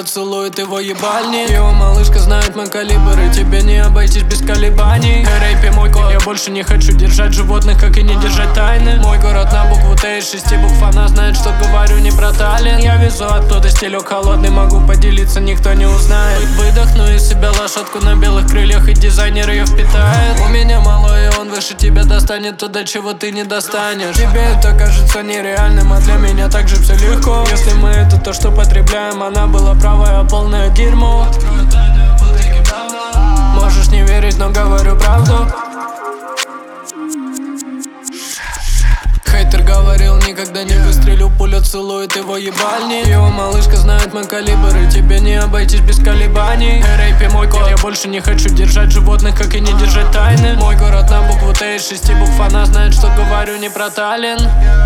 пуля целует его ебальник. Его малышка знает мой калибр, и тебе не обойтись без колебаний. Рэйпе мой код, я больше не хочу держать животных, как и не держать тайны. Мой город на букву Т из 6 букв, она знает, что говорю не про Таллин. Я везу оттуда стилек холодный, могу поделиться, никто не узнает. Выдохну из себя лошадку на белых крыльях, и дизайнер ее впитает. У меня малой, и он выше тебя достанет туда, чего ты не достанешь. Тебе это кажется нереальным, а для меня также все легко. Если мы это то, что потребляем, она была правая, полное дерьмо. Можешь не верить, но говорю правду. Хейтер говорил, никогда не выстрелю, пуля целует его ебальник. Его малышка знает мой калибр, и тебе не обойтись без колебаний. Рэйпе мой код, я больше не хочу держать животных, как и не держать тайны. Мой город на букву Т из 6 букв, она знает, что говорю не про Таллин.